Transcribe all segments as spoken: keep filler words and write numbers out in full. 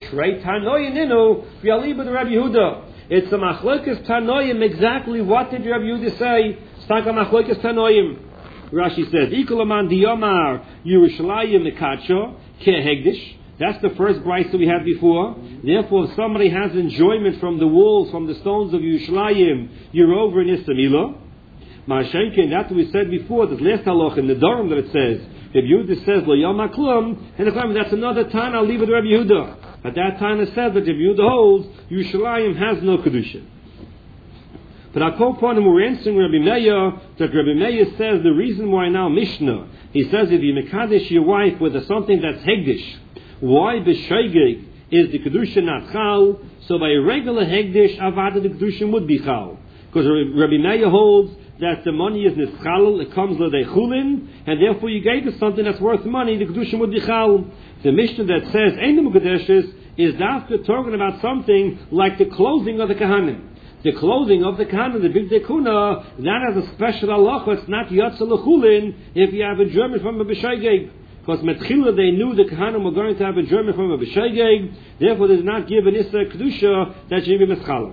Trei Tanoim Ninu V'Aliba the Rabbi Yehuda. It's a Machlokes Tanoim. Exactly what did Rabbi Yehuda say? Staka Machlokes Tanoim. Rashi says, Ikolaman Diyomar Yerushalayim Mekacho Kehegdish. That's the first brayso we had before. Therefore, if somebody has enjoyment from the walls, from the stones of Yerushalayim, you're over in Istamila. Ma'ashenkin, that's what we said before, this last halach in the Durham that it says, if Yehuda says, Lo Yom HaKlum, and if that's another time, I'll leave it to Rabbi Yehuda. At that time it said that if Yehuda holds, Yerushalayim has no Kedusha. But our co-partner, we're answering Rabbi Meir, that Rabbi Meir says the reason why now Mishnah, he says if you mekadesh your wife with something that's hegdish, why b'shoigeg is the kedusha not chal? So by a regular hegdish, avada the kedusha would be chal, because Rabbi Meir holds that the money is nischal, it comes l'dei chulin, and therefore you gave us something that's worth money, the kedusha would be chal. The Mishnah that says ein mukadeshes is after talking about something like the clothing of the kahanim. The clothing of the kahanim, the big dekuna, that has a special halacha. It's not yatsa l'chulin if you have a German from a b'shoigeg. Because Metchila they knew the Kahanim were going to have a German from a B'shoigeg, therefore they did not give an Issa Kedusha that should be Meschala.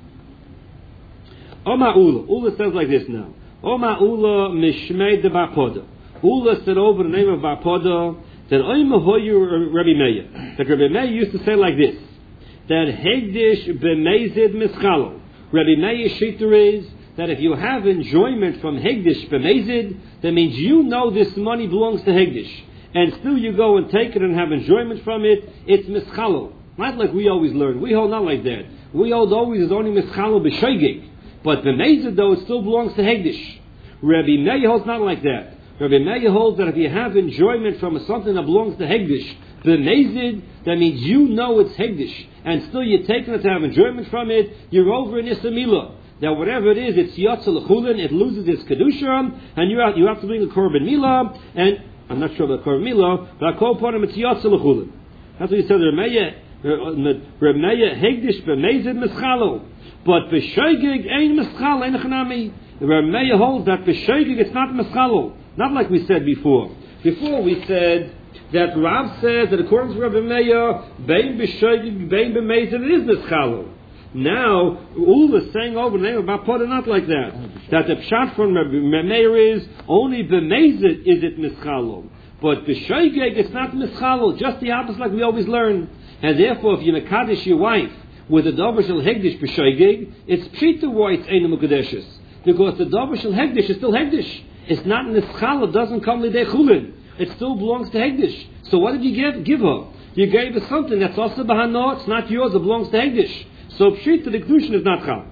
Oma Ula. Ula says like this now. Oma Ula Mishmei de Barpoda. Ula said over the name of Barpoda that Oima Hoyu Rabbi Meir. That Rabbi Meir used to say like this. That Hegdish B'mezid Meschala. Rabbi Meir's shita is that if you have enjoyment from Hegdish B'mezid, that means you know this money belongs to Hegdish. And still you go and take it and have enjoyment from it, it's mischalo. Not like we always learn. We hold not like that. We hold always is only mischalo b'shoigeg. But b'mezid though, it still belongs to Hegdish. Rabbi Meir holds not like that. Rabbi Meir holds that if you have enjoyment from something that belongs to Hegdish, b'mezid, that means you know it's Hegdish. And still you're taking it to have enjoyment from it, you're over in Issamila. That whatever it is, it's yatsa l'chulin, it loses its kedusha, and you have, you have to bring a korban milah, and I'm not sure about korban milah, but I call upon him it's yatsa l'chulin. That's what he said. Remeya, Remeya hegdish b'mezid mischalo, but b'shoigeg ein mischal ein chanami. Remeya holds that b'shoigeg it's not mischalo, not like we said before. Before we said that Rav says that according to Rabbi Meir, bein b'shoigeg bein b'mezid it is mischalo. Now, Ula is saying over the name of Barpoda, not like that. That the pshat from Meir is only b'mezid is it mischalo, but b'shoigeg it's not mischalo. Just the opposite, like we always learn. And therefore, if you mekadesh your wife with a davar shel hegdish b'shoigeg, it's pshita why it's ein mukadeshes, because the davar shel hegdish is still hegdish. It's not mischalo. It doesn't come lidei chulin. It still belongs to hegdish. So what did you give? Give her. You gave her something that's also b'hano. It's not yours. It belongs to hegdish. So pshita the kedushin is not chal.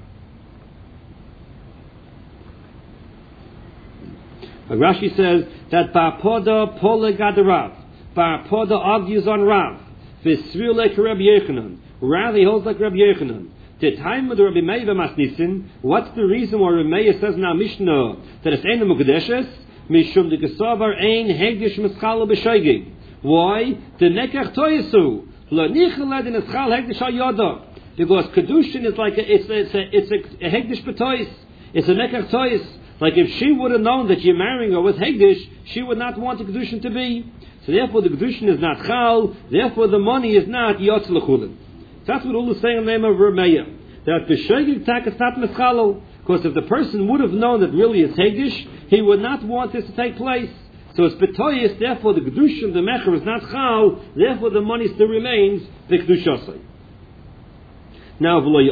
Rashi says that Barpoda polegad Rav. Barpoda argues on Rav. V'svir like Rabbi Yechanan. Rather he holds like Rabbi Yechanan. The time of the Rabbi Meir masnisin. What's the reason why Rabbi Meir says in our Mishnah that it's ein mukadeshes? Mishum de gesavar ein hegdish mischal b'shoigeg. Why? The nekach toyesu lo nichalad in eschal hegdish hayada. Because kedushin is like a, it's a, it's a, it's a, a hegdish b'tois. It's a nekach tois. Like if she would have known that you're marrying her with hegdish, she would not want the kedushin to be. So therefore the kedushin is not chal. Therefore the money is not yotz l'chulin. That's what Ula is saying in the name of Remeya. That b'shoigeg tak is not mischalo. Because if the person would have known that really it's hegdish, he would not want this to take place. So it's b'tois. Therefore the kedushin, the mecher is not chal. Therefore the money still remains the kedushasai. Now, when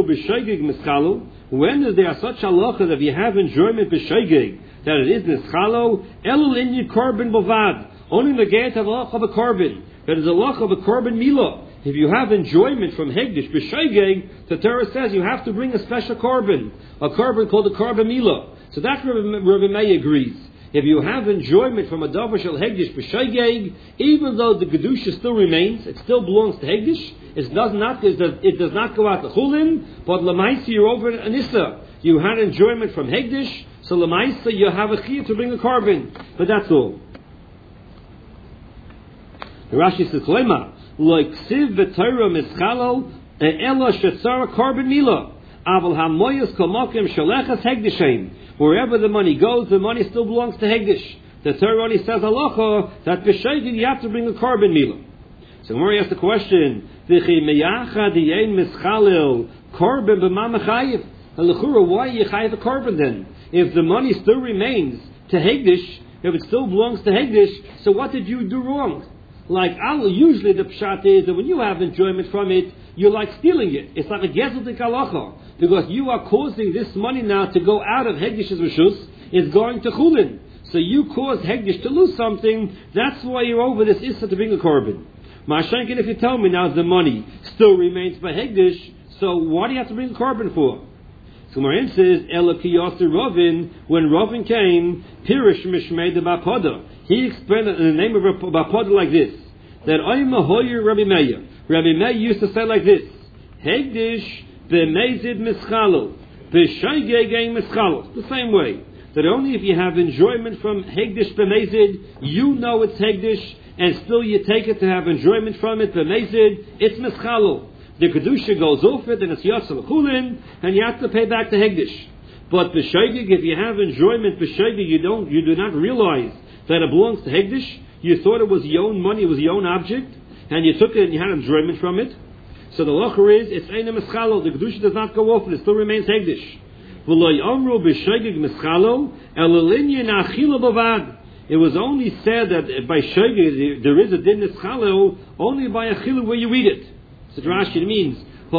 is there such halacha that if you have enjoyment b'shoigeg that it is nischalo, elul inyan korban bovad, only the gate of halacha of a korban, that is a halacha of a korban milah. If you have enjoyment from hegdish b'shoigeg, the Torah says you have to bring a special korban, a korban called a korban milah. So that Rabbi Meir agrees. If you have enjoyment from a davar shel hegdish b'shoigeg, even though the kedusha still remains, it still belongs to hegdish. It does not. It does not go out to chulin, but lemaisa you're over an issa. You had enjoyment from hegdish, so lemaisa you have a chiyah to bring a korban. But that's all. The Rashi says, "Lema like siv v'torah mischalo ela shetzara korban milah aval hamoyas komakim shalechas hegdishem." Wherever the money goes, the money still belongs to hegdish. The Torah only says halacha that b'shoigeg you have to bring a korban milah. So when we ask the question, V'chi meyacha diyein mischalil korban b'mamachayiv. And l'chura, why you chayiv a korban then? If the money still remains to Hegdish, if it still belongs to Hegdish, so what did you do wrong? Like, usually the pshat is that when you have enjoyment from it, you're like stealing it. It's like a gezel de kalacha. Because you are causing this money now to go out of Hegdish's reshus, it's going to chulin. So you caused Hegdish to lose something, that's why you're over this issa to bring a korban. Ma'ashenkin, if you tell me now the money still remains by Hegdish, so why do you have to bring a korban for? So Marin says, Ela ki yasir Ravin, when Ravin came, Pirish mishmei de Bapoda. He explained it in the name of Bapoda like this, that Oyma hoyer Rabbi Meir. Rabbi Meir used to say like this, Hegdish b'mezid mischalo, b'shaygegei mischalo. The same way. That only if you have enjoyment from Hegdish b'mezid, you know it's Hegdish, and still you take it to have enjoyment from it b'mezid, it's mischalo. The kedusha goes off it, and it's yasal chulin, and you have to pay back the Hegdish. But b'shaygeg, if you have enjoyment b'shaygeg, you don't, you do not realize that it belongs to Hegdish. You thought it was your own money, it was your own object, and you took it and you had enjoyment from it. So the locher is, it's Eina Mischalo, the Kedusha does not go off, it still remains Hegdish. It was only said that by Shegeg there is a din Mischalo only by a chilu where you eat it. So Rashi means,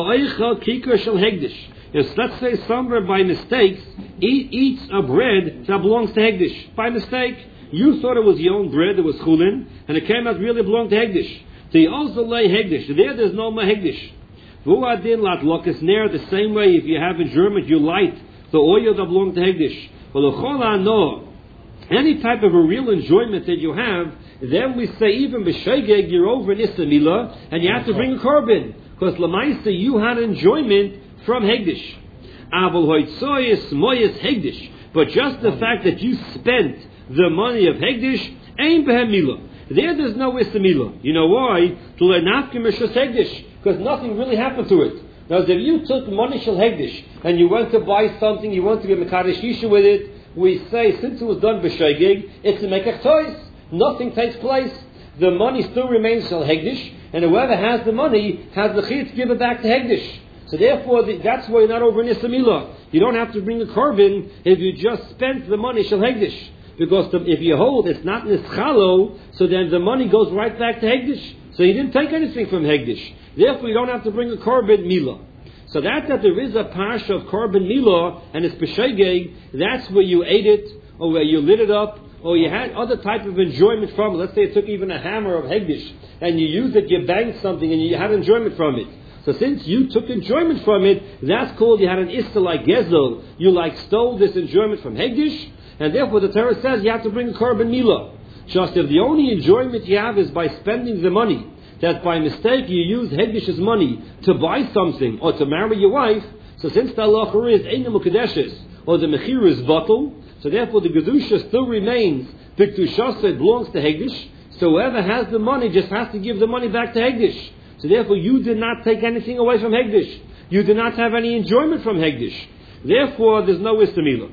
if let's say somewhere by mistakes eat, eats a bread that belongs to Hegdish. By mistake, you thought it was your own bread that was chulin, and it came out really belonged to Hegdish. So you also lay Hegdish. There, there's no more Hegdish. Vuadin lat lokas ner, the same way if you have enjoyment, you light the oil that belongs to Hegdish. Well, no. Any type of a real enjoyment that you have, then we say even b'shegeg you're over in Istamila, and you have to bring a korban. Because Lamaisa, you had enjoyment from Hegdish. Aval hoitzoyis moyis Hegdish. But just the fact that you spent the money of Hegdish, ain't behem milah. There, there's no istamila. You know why? To learn nafkim rishus Hegdish, because nothing really happened to it. Now, if you took money shel Hegdish and you went to buy something, you went to get mekadesh yisha with it, we say since it was done b'shegeg, it's a mekach tois. Nothing takes place. The money still remains shel Hegdish, and whoever has the money has the chiyuv to give it back to Hegdish. So therefore, the, that's why you're not over in istamila. You don't have to bring a korban if you just spent the money shel Hegdish. Because the, if you hold it's not nischalo, so then the money goes right back to Hegdish. So you didn't take anything from Hegdish. Therefore, you don't have to bring a korban milah. So that that there is a parsha of korban milah and it's b'shegeg, that's where you ate it, or where you lit it up, or you had other type of enjoyment from it. Let's say it took even a hammer of Hegdish, and you used it, you banged something, and you had enjoyment from it. So since you took enjoyment from it, that's called you had an issa like gezel. You like stole this enjoyment from Hegdish, and therefore the Torah says you have to bring a korban milah. Just if the only enjoyment you have is by spending the money, that by mistake you use Hegdish's money to buy something or to marry your wife, so since the halacha is Eina Mukadeshes, or the Mechir is Batal, so therefore the Gedusha still remains, the Kedushah belongs to Hegdish, so whoever has the money just has to give the money back to Hegdish. So therefore you did not take anything away from Hegdish. You did not have any enjoyment from Hegdish. Therefore there's no istamila.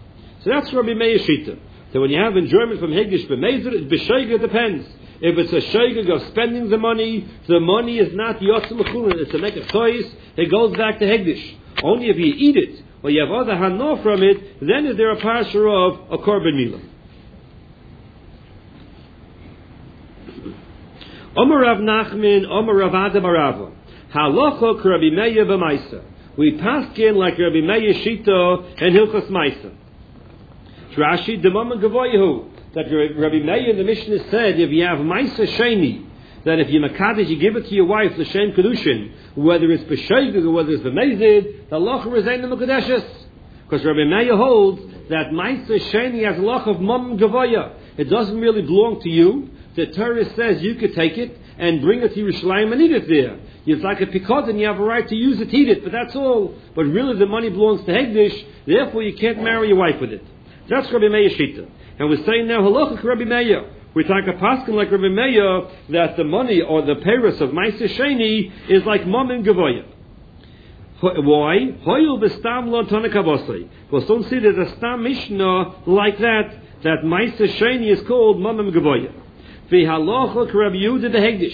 So that's Rabbi Meir Shita. So when you have enjoyment from Hegdish, b'meizer, b'shegeg, it depends. If it's a shegeg of spending the money, the money is not yotzim mechulin, it's a mekach tois, it goes back to Hegdish. Only if you eat it, or you have other hano from it, then is there a parsha of a korban milah. Omer Rav Nachman, Omer Rav Ada Barava. Halacha k'Rabbi Meir b'maisa. We paskin like Rabbi Meir Shita and Hilchos Maisa. Rashi Demam Gavoyahu, that Rabbi Meir in the Mishnah said if you have Maisa Sheni, that if you Makadish, you give it to your wife, the Shem Kedushin, whether it's B'Shegeg or whether it's B'Mezid, the Locha is Ein Mukadeshes. Because Rabbi Meir holds that Maisa Sheni has a Locha of Mam Gavoya. It doesn't really belong to you. The Torah says you could take it and bring it to Yerushalayim and eat it there. It's like a pikot and you have a right to use it, eat it, but that's all. But really the money belongs to Hegdish, therefore you can't marry your wife with it. That's Rabbi Meir Shita. And we're saying now, halacha Rabbi Meir. We talk a paskin like Rabbi Meir that the money or the peiros of Maisa Sheni is like Mamim Gavoya. Why? Hoyul b'stam lo tonekavosei. Well, don't see there's a stam mishnah like that, that Maisa Sheni is called Mamim Gavoya. V'halacha Rabbi Yehuda the Hegdish.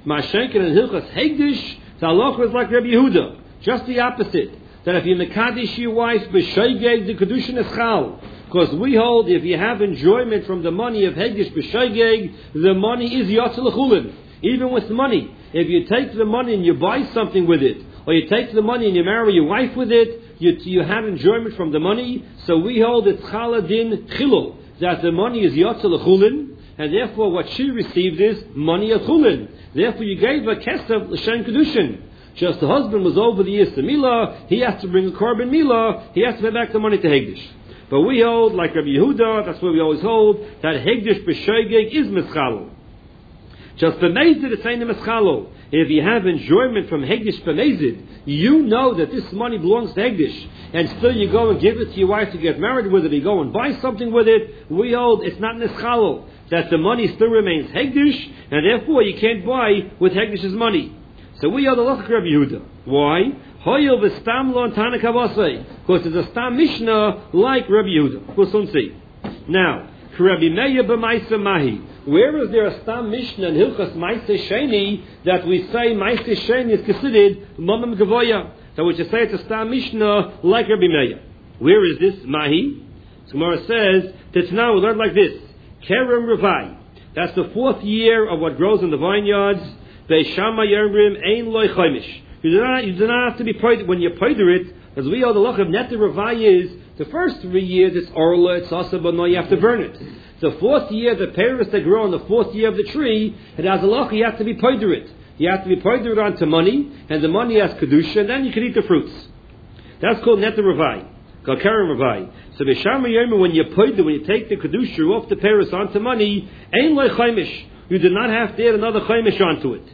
Mashenkin and Hilchas Hegdish, the halacha is like Rabbi Yehuda. Just the opposite. That if you mekadesh your wife, b'shoigeg, the kedushin is chal. Because we hold if you have enjoyment from the money of Hegdish b'shoigeg, the money is yotzel l'chulin. Even with money. If you take the money and you buy something with it, or you take the money and you marry your wife with it, you, you have enjoyment from the money. So we hold it's chaladin chilul, that the money is yotzel l'chulin. And therefore what she received is money of chulin. Therefore you gave her kesef l'shem kedushin. Just the husband was over the years to milah, he has to bring a korban milah, he has to pay back the money to Hegdish. But we hold, like Rabbi Yehuda, that's what we always hold, that Hegdish b'shoigeg is mischalo. Just b'mezid it's ain't a mischalo. If you have enjoyment from Hegdish b'mezid, you know that this money belongs to Hegdish, and still you go and give it to your wife to get married with it, you go and buy something with it, we hold it's not mischalo. That the money still remains Hegdish, and therefore you can't buy with Hegdish's money. So we are the Lachak Rabbi Yehuda. Why? Hoyel v'stam lo antana kavasei. Because it's a stam mishnah like Rabbi Yehuda. We'll soon see. Now, Rabbi Meir b'maisa mahi. Where is there a stam mishnah in Hilchas Maisa Sheni that we say Maisa Sheni is considered mamam gavoya? So we should say it's a stam mishnah like Rabbi Meir. Where is this mahi? So Gemara says that now we learn like this. Kerem Ravai. That's the fourth year of what grows in the vineyards. Beishama Yermrim Ein Loi Chaimish. You do not, you do not have to be poider when you poider it, as we all the loch of Netter Ravai is the first three years it's orla, it's also, but no, you have to burn it. The fourth year, the pears that grow on the fourth year of the tree, it has a loch, you have to be poider it. You have to be poider it onto money, and the money has kedusha, and then you can eat the fruits. That's called Netter Ravai. Called Kerem Ravai. So Beishama Yermrim, when you poider, when you take the kedusha off the pears onto money, Ein Loi Chaimish. You do not have to add another chaimish onto it.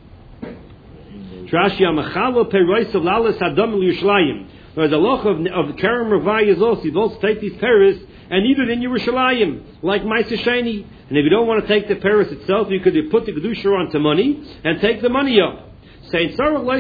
Rashi Amachalo Perois of Lalas Adam Yerushalayim. Whereas the loch of of Kerem Ravai is also you also take these pears and eat it in Yerushalayim, like Maisa Sheni. And if you don't want to take the pears itself, you could put the kedusha onto money and take the money up. Saying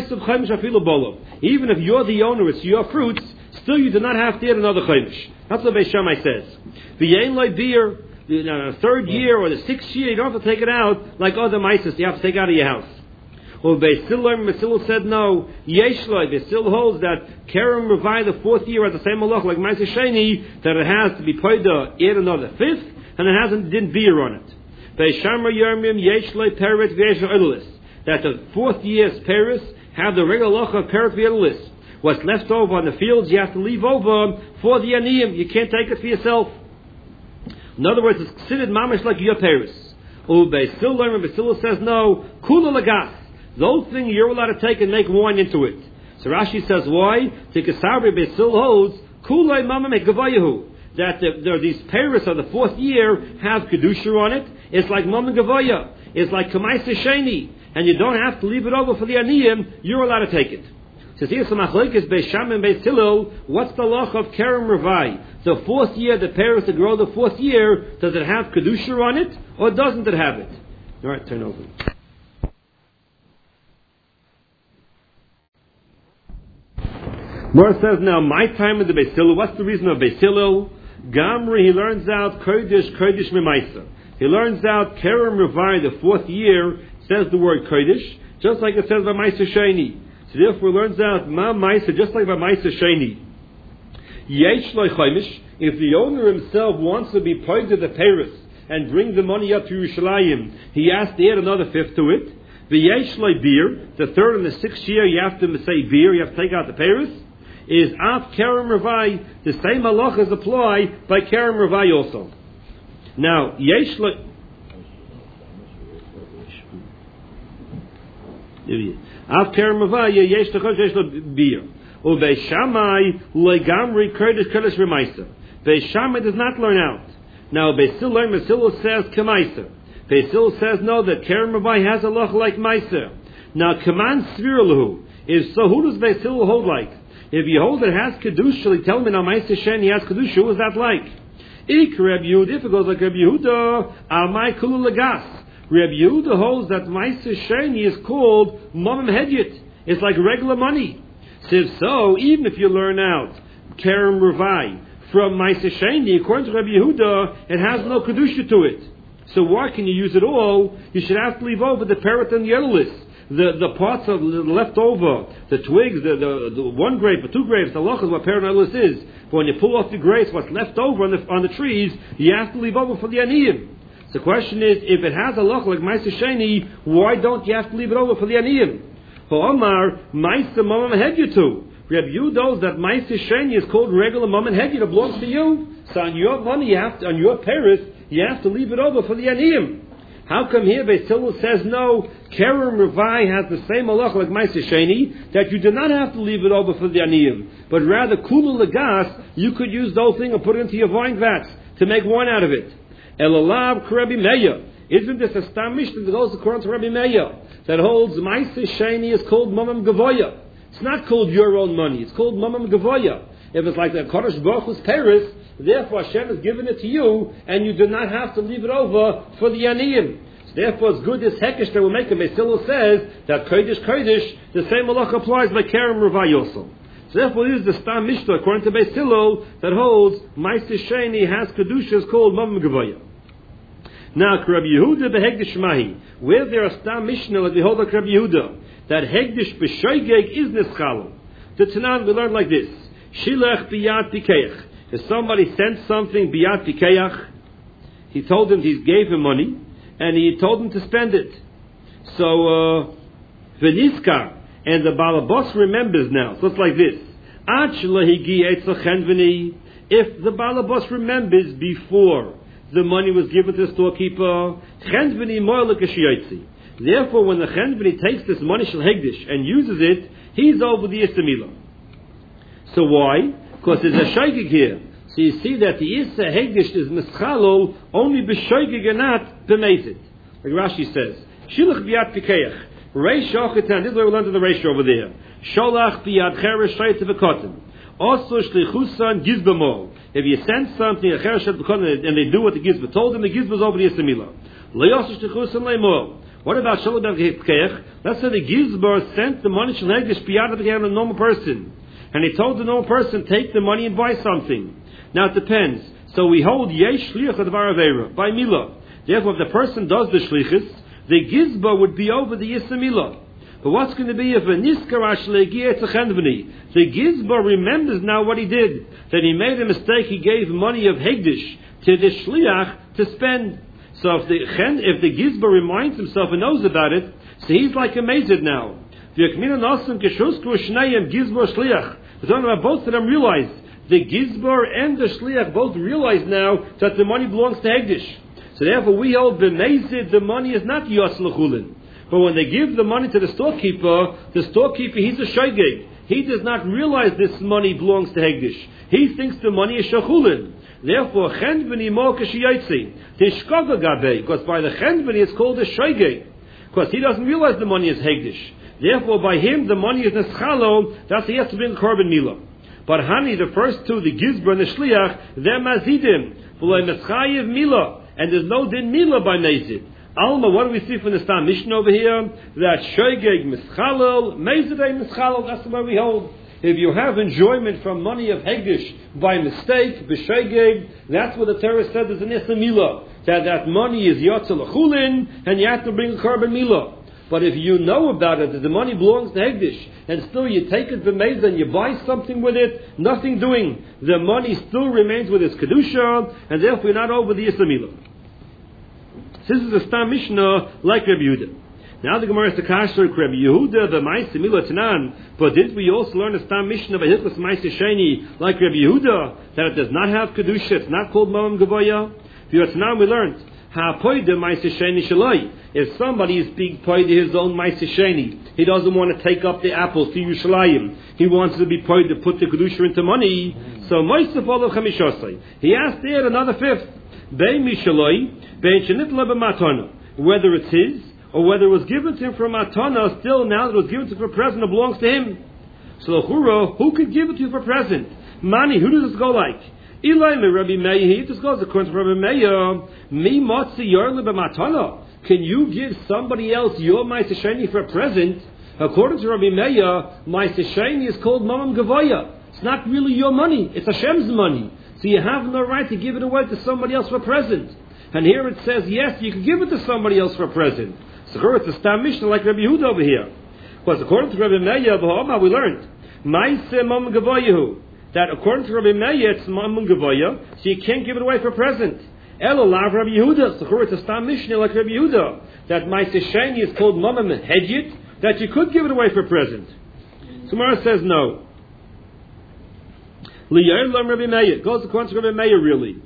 even if you're the owner, it's your fruits, still you do not have to add another chaimish. That's what Beis Shammai says. V'yein loy beer. The third year or the sixth year, you don't have to take it out like other mices. You have to take it out of your house. Well, Basil said no. Yeshloi, Basil holds that Kerem Ravai, the fourth year, has the same halach like Ma'aseh Sheni, that it has to be poida, add another fifth, and it hasn't didn't beer on it. Beishamar Yermim Yeshloi Peret V'Yeshlo Edelis, that the fourth year's Paris have the regular halach of Peret V'Edelis. What's left over on the fields, you have to leave over for the aniyim. You can't take it for yourself. In other words, it's considered mamish like your Paris. Ube still learn, but still says no. Kula lagas. The whole thing you're allowed to take and make wine into it. So Rashi says why? Tikasabri Basil holds Kulay Mamame Gavayahu. That the, the, these Paris of the fourth year have kedusha on it. It's like Mama Gavaya. It's like Kamaisa Sheni. And you don't have to leave it over for the aniyim. You're allowed to take it. So here's some machlekes Beis Shammai and Beis Hillel. What's the loch of Kerem Ravai? The fourth year, the Paris that grow the fourth year, does it have kedusha on it, or doesn't it have it? All right, turn over. Mor says now, my time in the Beis Hillel. What's the reason of Beis Hillel? Gamri, he learns out Kodesh, Kodesh Memaisa. He learns out Kerem Ravai, the fourth year, says the word Kodesh, just like it says by Maisa Sheni. So therefore learns out Ma Maisa, just like by Maisa Sheni. Yesh Loi Chaimish, if the owner himself wants to be paid to the Paris and bring the money up to Yerushalayim, he has to add another fifth to it. The Yesh Loi Beer, the third and the sixth year, you have to say beer, you have to take out the Paris. Is Af Kerem Ravai, the same halachas apply by Kerem Ravai also. Now, Yesh Loi Af Kerem Ravai, Yesh Loi Beer. Or Beis Shammai legamri kodesh kodesh v'maisa. Beis Shammai does not learn out. Now Beis Hillel learn. Beis Hillel says k'maisa. Beis Hillel says no, that Kerem Ravai has a loch like maisa. Now kaman sviralahu is so. Who does Beis Hillel hold like? If you hold it has kedusha, tell me now maisa sheni has kedusha. Who is that like? Ik Reb Yehuda. If it goes like Reb Yehuda, amai kulu lagas. Reb Yehuda holds that maisa sheni is called mamim hedyet. It's like regular money. So if so, even if you learn out Kerem Ravai from Maisa Sheni, according to Rabbi Yehuda, it has no kedusha to it. So why can you use it all? You should have to leave over the parrot and the otherless. The the parts of the left over, the twigs, the, the, the one grape or two grapes, the loch is what parrot and otherless is. But when you pull off the grapes, what's left over on the, on the trees, you have to leave over for the aniyim. So the question is, if it has a loch like Ma'aser Sheni, why don't you have to leave it over for the aniyim? For Omar, Ma'aser Mamam Hedyutu. Reb Yudos that Ma'aser Sheni is called regular Mamam Hedyu, it belongs to you. So on your money, you have to, on your paris, you have to leave it over for the aniyim. How come here Beis Hillel says no? Kerem Revai has the same halacha like Ma'aser Sheni, that you do not have to leave it over for the aniyim, but rather kula legas, you could use the whole thing and put it into your wine vats to make wine out of it. Elalav Rabbi Meir. Isn't this a stam mishnah that goes according to Rabbi Meir that holds Ma'aser Sheni is called Mamam Gavoya? It's not called your own money. It's called Mamam Gavoya. If it's like the Kodesh Baruch Hu's Paris, therefore Hashem has given it to you, and you do not have to leave it over for the aniyim. So therefore, it's good this hekesh that we're making. Beis Hillel says that Kodesh Kodesh, the same halach applies by Kerem Revai also. So therefore, this is the Stam Mishnah according to Beis Hillel that holds Ma'aser Sheni has kedushas called Mamam Gavoya. Now, Rabbi Yehuda behegdish mahi, where there are Stam Mishnah like we hold like Rabbi Yehuda that hegdish b'shoigeg is nischalo. The Tanan we learn like this: Shilach biyad pikeach. If somebody sent something biyad pikeach, he told him he gave him money, and he told him to spend it. So v'niskar, uh, and the balabos remembers now. So it's like this: Ach lahigi etzachen v'ni. If the balabos remembers before the money was given to the storekeeper, chen v'ni mo'el l'kashiyotzi. Therefore, when the chen v'ni takes this money shel hegdish and uses it, he's over the istamila. So why? Because there's a shaygig here. So you see that the Issa Hegdish is mischalol only b'shaygig and not b'mezid. Like Rashi says, Shilach b'yad pikeach. Reish ochetan, this is where we learned to the Reish over there. Sholach b'yad cheresh shayt v'kotin. Also shlichusan gizbamol. If you send something, a cheresh shayt v'kotin, and they do what the gizba told them, the gizba is over the Yistamila. Le'osu shlichusan le'mol. What about Sholach b'yad pikeach? Let's say the gizba sent the money shel hegdish b'yad pikeach to a normal person. And he told the normal person, take the money and buy something. Now it depends. So we hold yesh shliach advar aveira by milah. Therefore, if the person does the shlichus, the gizba would be over the yisa milah. But what's going to be if a niskarash legieh tzechendveni? The gizba remembers now what he did, that he made a mistake. He gave money of hegdish to the shliach to spend. So if the if the gizba reminds himself and knows about it, so he's like a mazid now. The akmina nasim keshusku shnayim gizba shliach. The talking about both of them realize. The Gizbar and the Shliach both realize now that the money belongs to Hegdish. So therefore we hold the Nezid, the money is not Yos L'chulin. But when they give the money to the storekeeper, the storekeeper, he's a Shaygeg. He does not realize this money belongs to Hegdish. He thinks the money is Shachulin. Therefore, Chendveni Mo Kashiyotzi. Tishkaga Gabe, because by the Chendveni it's called a Shaygeg. Because he doesn't realize the money is Hegdish. Therefore, by him, the money is Neschalo, that's he has to bring a Korban Milah. But Hani, the first two, the Gizbar and the Shliach, they're Mazidim. V'loi Meschayev Milah. And there's no Din Milah by Mezid. Alma, what do we see from the Stam Mishnah over here? That Shoygeg Mischalel, Mezidei Mischalel, that's the way we hold. If you have enjoyment from money of Hegdish by mistake, B'Shoygeg, that's what the Torah said is an Issa Milah. That that money is Yotzel L'chulin, and you have to bring a Korban Milah. But if you know about it, that the money belongs to Hegdish, and still you take it b'meiz and you buy something with it, nothing doing, the money still remains with its Kedusha, and therefore you're not over the Yisamilah. This is a Stam Mishnah like Rabbi Yehuda. Now the Gemara is to Kasher, Rabbi Yehuda, the Ma'aseh Milah Tanan, but didn't we also learn a Stam Mishnah by Hilchos Ma'aseh Sheni like Rabbi Yehuda, that it does not have Kedusha, it's not called Mamam Gavoya? For Tanan we learned, if somebody is being paid his own Ma'aseh Sheni, he doesn't want to take up the apples to Yerushalayim. He wants to be paid to put the Kedusha into money. So Ma'aseh follow Chamishosai. He has to add another fifth. Whether it's his or whether it was given to him for matana, still now that it was given to him for a present, it belongs to him. So L'chura, who could give it to you for a present? Mani, who does this go like? Eli me Rabbi Meir, this goes according to Rabbi Meir. Mi motzi yorle b'matana. Can you give somebody else your Ma'aseh Sheni for a present? According to Rabbi Meir, Ma'aseh Sheni is called Mamam Gavoya. It's not really your money; it's Hashem's money. So you have no right to give it away to somebody else for a present. And here it says, yes, you can give it to somebody else for a present. So it's a Stam Mishnah like Rabbi Yehuda over here. Because according to Rabbi Meir, we learned, Maise Mam Gavoyahu, that according to Rabbi Meir, it's Mam Gavoya, so you can't give it away for a present. Elo Lav Rabbi Yehuda, so it's a Stam Mishnah like Rabbi Yehuda, that Maise Sheni is called Mam Hedjit, that you could give it away for a present. So Mara says no. Liyalam Rabbi Meir goes according to Rabbi Meir really.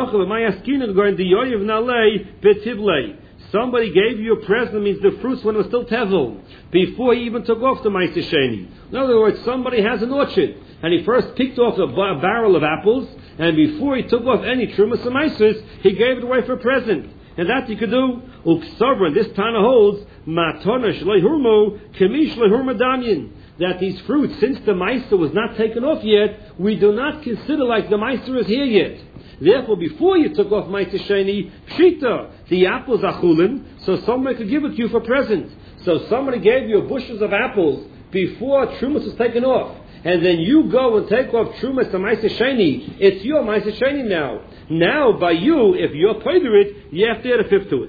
Somebody gave you a present, means the fruits when it was still tevel, before he even took off the Maise Sheni. In other words, somebody has an orchard, and he first picked off a barrel of apples, and before he took off any trumas and maises, he gave it away for a present. And that you could do. Uksavra, this Tana holds, matona shlei hurmu, kemi shlei hurma damyin. That these fruits, since the meiser was not taken off yet, we do not consider like the meiser is here yet. Therefore, before you took off Maise Sheni, pshita, the apples are chulin, so somebody could give it to you for present. So somebody gave you bushels of apples before Trumas was taken off, and then you go and take off Trumas to Maise Sheni. It's your Maise Sheni now. Now, by you, if you're poider it, you have to add a fifth to it.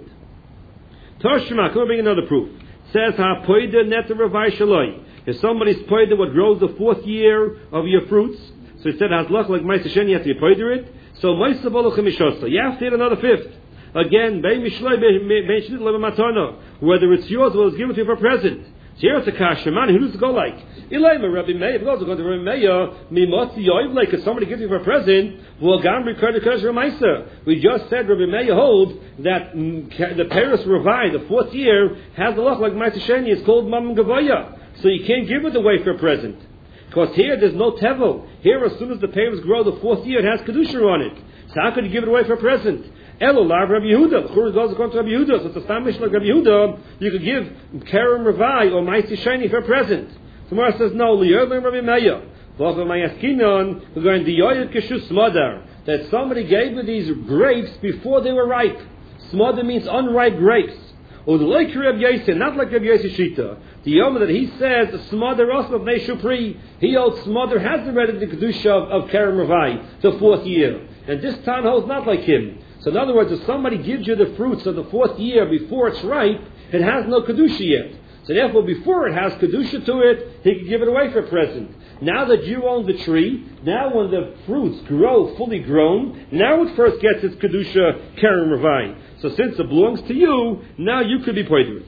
Toshma, come on, bring another proof. It says, ha poider neta ravai shaloi. If somebody's poider what grows the fourth year of your fruits, so it said, has luck like Maise Sheni, you have to be poider it. So Maise Bolo Chemishosa, you have to add another fifth. Again, Bein Mishlei, Bein Shnit Leva Matana, whether it's yours or it's given to you for present. So here it's a kasha. Man, who does it go like? Ilayma Rabbi Meir. If it goes to Rabbi Meir, Mimotzi Yoiv, like if somebody gives you for a present, well, Gam Rikard Kadosh Remaisa. We just said Rabbi Meir holds that mm, the Paris Ravai, the fourth year, has a lot like Maise Sheni. It's called Mam Gavoya. So you can't give it away for a present. Because here there's no tevel. Here, as soon as the Paris grow, the fourth year, it has Kedusha on it. So how could you give it away for a present? Elo Lav Rabbi Yehuda. The Churah goes according to Rabbi Yehuda. So it's a Stamish like Rabbi Yehuda. You could give Kerem Ravai or Maise Sheni for a present. Tomorrow says no. Liyerlim Rabbi Meir. We're going to Yoyed Keshus Smodar. That somebody gave me these grapes before they were ripe. Smodar means unripe grapes. Or the like Rabbi Yosef, not like Rabbi Yosef Shita. The Yom that he says Smodar Osma Bnei Shupri. He holds Smodar has already the kedusha of, of Kerem Ravai, the fourth year, and this town holds not like him. So in other words, if somebody gives you the fruits of the fourth year before it's ripe, it has no kedusha yet. So therefore, before it has kedusha to it, he can give it away for a present. Now that you own the tree, now when the fruits grow fully grown, now it first gets its kedusha Kerem Ravai. So since it belongs to you, now you could be paid with it.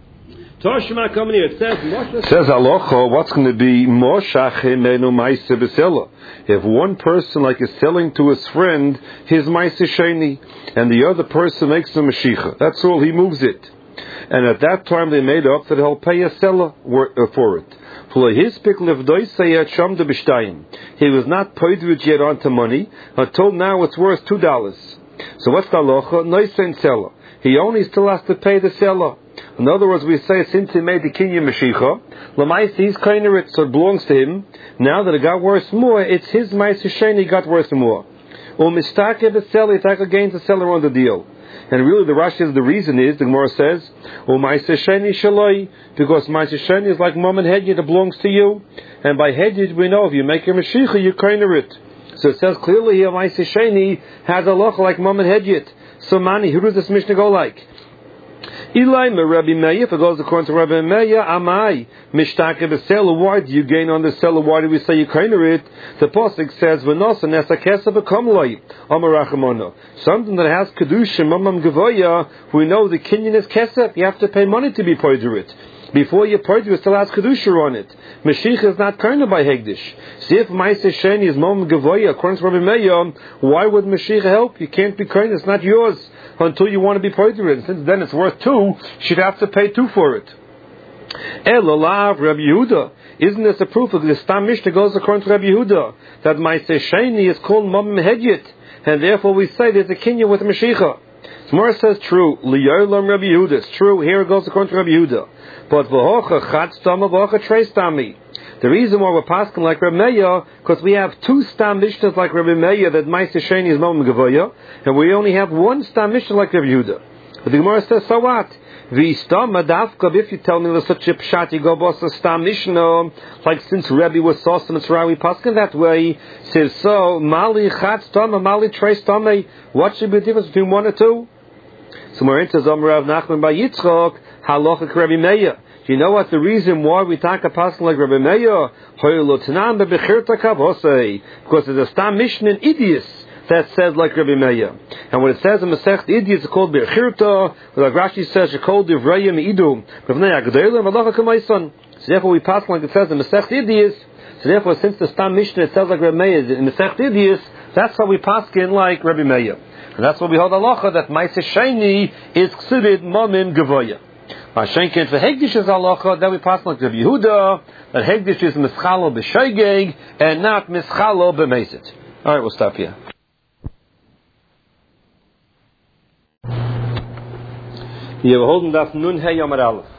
Toshma coming here. It says, it says Alocha, what's going to be Moshach Himenu Maise B'Sela? If one person like is selling to his friend his Maise Sheni, and the other person makes a Mashiach, that's all, he moves it. And at that time they made up that he'll pay a seller for it. He was not paid with yet onto money until now it's worth two dollars. So what's the Alocha? Noisen seller. He only still has to pay the seller. In other words, we say since he made the kinyan Mashiach, Lamais he's kind of it, so it belongs to him. Now that it got worth more, it's his Maise Sheni got worth more. Or mistake the seller, it's like against the seller on the deal. And really the Rashi is the reason is, the Gemara says, O Maise Sheni Shaloi, because Maise Sheni is like Mom and Hedjid, it belongs to you. And by Hedjid we know if you make a Mashiach, you kind of it. So it says clearly here Maise Sheni has a loch like Mom and Hedjid. So Mani, who does this Mishnah go like? Eli Rabbi Meir, if it goes according to Rabbi Meir, Amai, Mishtake B'Selah, why do you gain on the seller? Why do we say you kind of it? The Pasuk says, V'nosa nesa kesef v'kamloi, Amarachimona. Something that has Kedusha, Mamam Gavoya, we know the kinyan is kesef, you have to pay money to be paid for it. Before you pay, you still has Kedusha on it. Mashiach is not kind of by Hegdish. See if Maise Sheni is Mamam Gavoya, according to Rabbi Meir, why would Mashiach help? You can't be kind, it's not yours until you want to be paid for it. And since then it's worth two, she'd have to pay two for it. Elalav Rabbi Yehuda. Isn't this a proof of the Stam Mishnah goes according to Rabbi Yehuda that Maise Sheni is called Mamam Hedjit, and therefore we say there's a kinyan with Mashiach. Gemara says true. Liyolam Rabbi Yehuda. It's true. Here it goes according to Rabbi Yehuda. But v'hocha chat stama v'hocha trei stami. The reason why we're passing like Rabbi Meir, because we have two Stam Mishnahs like Rabbi Meir that Maise Sheni is Mamam Gavoya, and we only have one Stam Mishnah like Rabbi Yehuda. But the Gemara says, so what? V'istama dafka, if you tell me there's such a pshat, you go boss a Stam Mishnah, like since Rabbi was sauce and it's right, we passing that way, says so, mali chat stama, mali trei stami, what should be the difference between one and two? So we're into Zomar Rav Nachman by Yitzchok, halacha Rabbi Meir. Do you know what's the reason why we talk a person like Rabbi Meir? Because there's a Stam Mishnah in Idias that says like Rabbi Meir. And when it says in Masech Idias, it's called Bechirta, like Rashi says, it's called Divrayim Idu, B'vnei Agdeilim, Valacha Kamaisan. So therefore we pass like it says in Masech Idias. So therefore, since the Stam Mishnah it says like Rabbi Meir in Masech Idias, that's how we pass in like Rabbi Meir. And that's what we hold halacha that Ma'aseh Sheni is Chsirid Momim Gevoya. Mashenkin for Hegdish is halacha, then we pass like Rabbi Yehuda, that Hegdish is Mischalo b'Shoigeg and not Mischalo b'Mesit. All right, we'll stop here. Hier, we holding das Nun Hey Yomar Aleph.